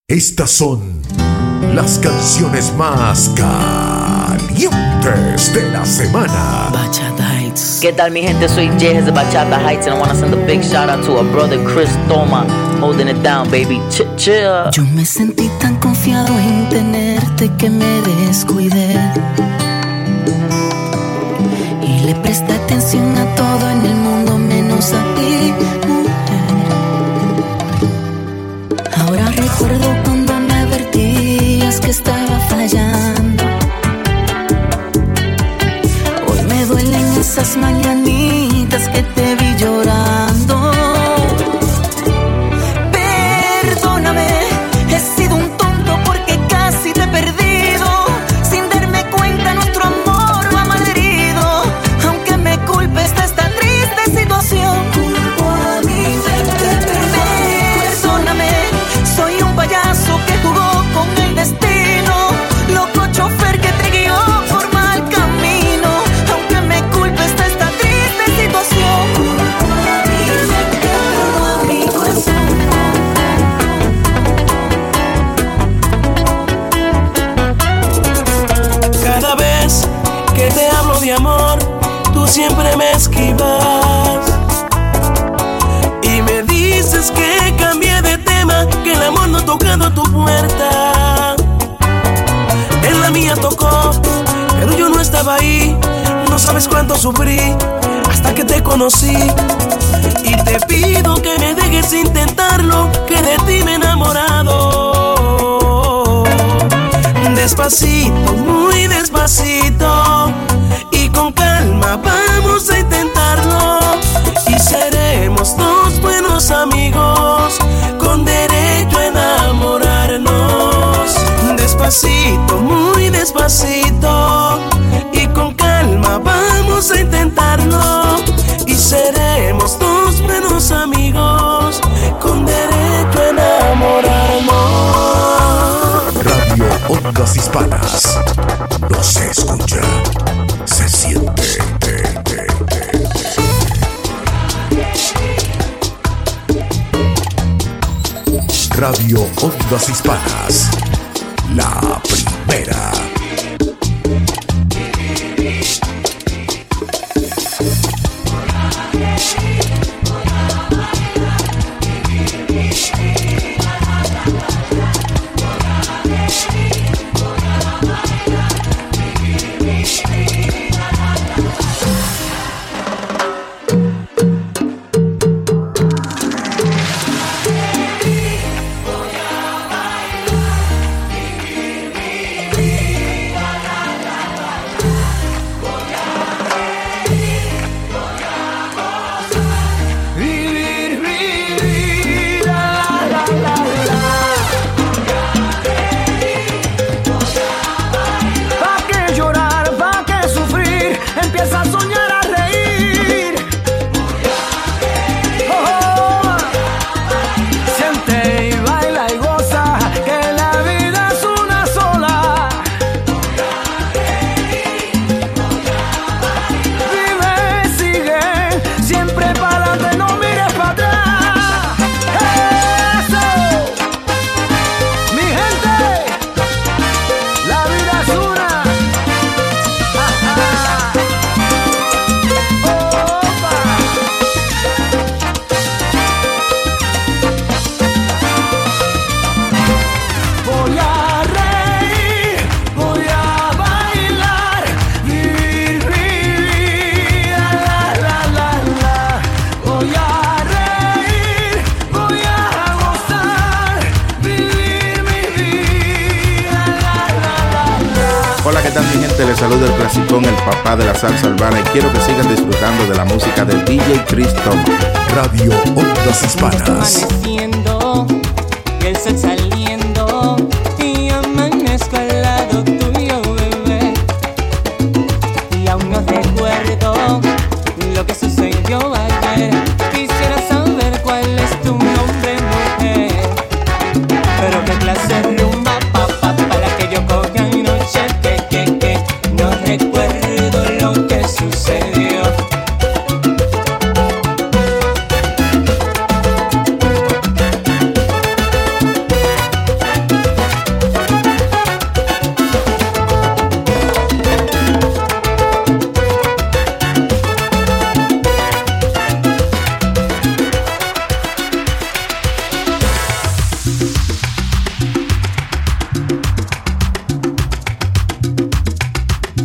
Estas son las canciones más calientes de la semana. Bachata Heights. ¿Qué tal, mi gente? Soy Jay de Bachata Heights and I want to send a big shout out to our brother Chris Toma, holding it down, baby. Chill. Yo me sentí tan confiado en tenerte que me descuidé y le presté atención a todo en el mundo menos a ti, mujer. Ahora recuerdo cuando me advertías que estaba fallando. Hoy me duelen esas mañanitas que te vi llorando. Perdóname, he sido un tonto porque casi te he perdido. Sin darme cuenta nuestro amor lo ha malherido. Aunque me culpes de esta triste situación, culpo a mí de que perdóname, soy un payaso que jugó con el destino. Loco chofer que te guió por mal camino. Aunque me culpes de esta triste situación, culpo a mí de que a mi corazón. Cada vez que te hablo de amor, tú siempre me esquivas y me dices que cambié de tema, que el amor no ha tocado tu puerta. En la mía tocó, pero yo no estaba ahí. No sabes cuánto sufrí hasta que te conocí. Y te pido que me dejes intentarlo, que de ti me he enamorado. Despacito, muy despacito, y con calma vamos a intentarlo. Y seremos dos buenos amigos, con derecho a enamorarnos. Despacito, muy despacito, y con calma vamos a intentarlo. Y seremos dos buenos amigos, con derecho a enamorarnos. Radio Ondas Hispanas. No se escucha, se siente. Radio Ondas Hispanas. La primera. Les saluda el clasicón, el papá de la salsa urbana, y quiero que sigan disfrutando de la música de DJ Chris Toma. Radio Ondas Hispanas. Amaneciendo, y el sol saliendo,